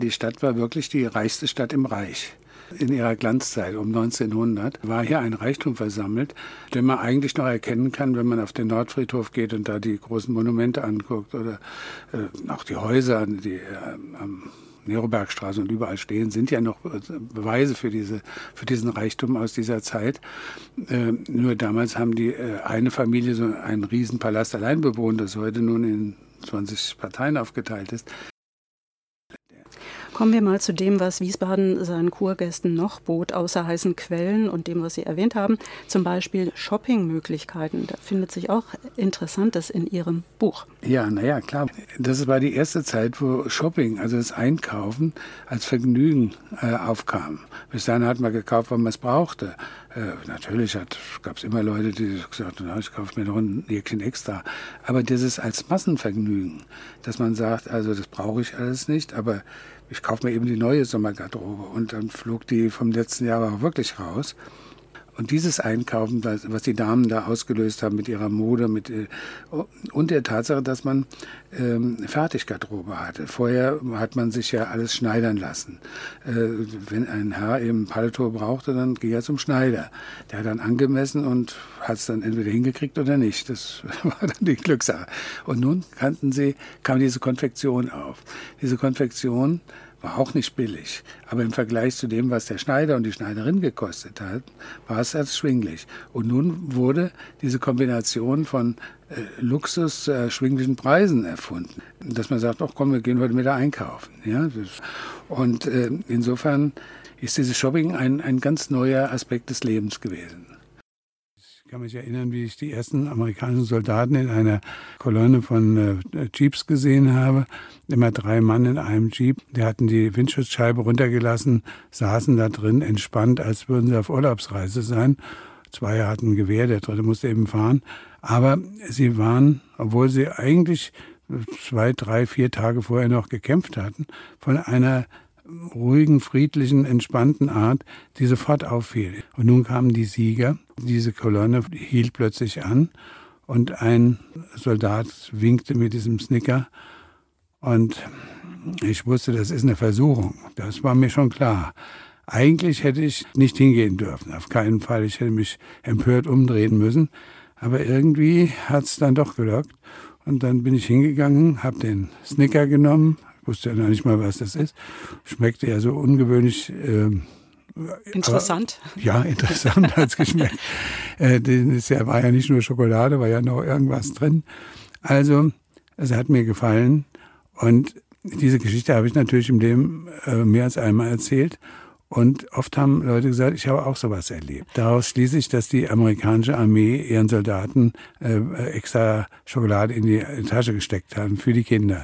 Die Stadt war wirklich die reichste Stadt im Reich. In ihrer Glanzzeit um 1900 war hier ein Reichtum versammelt, den man eigentlich noch erkennen kann, wenn man auf den Nordfriedhof geht und da die großen Monumente anguckt oder auch die Häuser, die am Nerobergstraße und überall stehen, sind ja noch Beweise für diesen Reichtum aus dieser Zeit. Nur damals haben die eine Familie so einen Riesenpalast allein bewohnt, das heute nun in 20 Parteien aufgeteilt ist. Kommen wir mal zu dem, was Wiesbaden seinen Kurgästen noch bot, außer heißen Quellen und dem, was Sie erwähnt haben. Zum Beispiel Shoppingmöglichkeiten. Da findet sich auch Interessantes in Ihrem Buch. Ja, naja, klar. Das war die erste Zeit, wo Shopping, also das Einkaufen, als Vergnügen aufkam. Bis dahin hat man gekauft, weil man es brauchte. Natürlich gab es immer Leute, die gesagt haben, ich kaufe mir noch ein Jäckchen extra. Aber dieses als Massenvergnügen, dass man sagt, also das brauche ich alles nicht, aber ich kaufe mir eben die neue Sommergarderobe. Und dann flog die vom letzten Jahr auch wirklich raus. Und dieses Einkaufen, was die Damen da ausgelöst haben mit ihrer Mode und der Tatsache, dass man Fertiggarderobe hatte. Vorher hat man sich ja alles schneidern lassen. Wenn ein Herr eben ein Paletot brauchte, dann ging er zum Schneider. Der hat dann angemessen und hat es dann entweder hingekriegt oder nicht. Das war dann die Glückssache. Und nun kam diese Konfektion auf. Diese Konfektion war auch nicht billig. Aber im Vergleich zu dem, was der Schneider und die Schneiderin gekostet hat, war es erschwinglich. Und nun wurde diese Kombination von Luxus zu erschwinglichen Preisen erfunden. Dass man sagt, ach komm, wir gehen heute wieder einkaufen. Ja? Und insofern ist dieses Shopping ein ganz neuer Aspekt des Lebens gewesen. Ich kann mich erinnern, wie ich die ersten amerikanischen Soldaten in einer Kolonne von Jeeps gesehen habe. Immer 3 Mann in einem Jeep. Die hatten die Windschutzscheibe runtergelassen, saßen da drin entspannt, als würden sie auf Urlaubsreise sein. 2 hatten ein Gewehr, der 3. musste eben fahren. Aber sie waren, obwohl sie eigentlich 2, 3, 4 Tage vorher noch gekämpft hatten, von einer ruhigen, friedlichen, entspannten Art, die sofort auffiel. Und nun kamen die Sieger. Diese Kolonne hielt plötzlich an und ein Soldat winkte mit diesem Snicker. Und ich wusste, das ist eine Versuchung. Das war mir schon klar. Eigentlich hätte ich nicht hingehen dürfen, auf keinen Fall. Ich hätte mich empört umdrehen müssen. Aber irgendwie hat es dann doch gelockt. Und dann bin ich hingegangen, habe den Snicker genommen, wusste ja noch nicht mal, was das ist. Schmeckte ja so ungewöhnlich. Interessant. Aber, ja, interessant hat es geschmeckt. War ja nicht nur Schokolade, war ja noch irgendwas drin. Also, es hat mir gefallen. Und diese Geschichte habe ich natürlich im Leben mehr als einmal erzählt. Und oft haben Leute gesagt, ich habe auch sowas erlebt. Daraus schließe ich, dass die amerikanische Armee ihren Soldaten extra Schokolade in die Tasche gesteckt haben für die Kinder.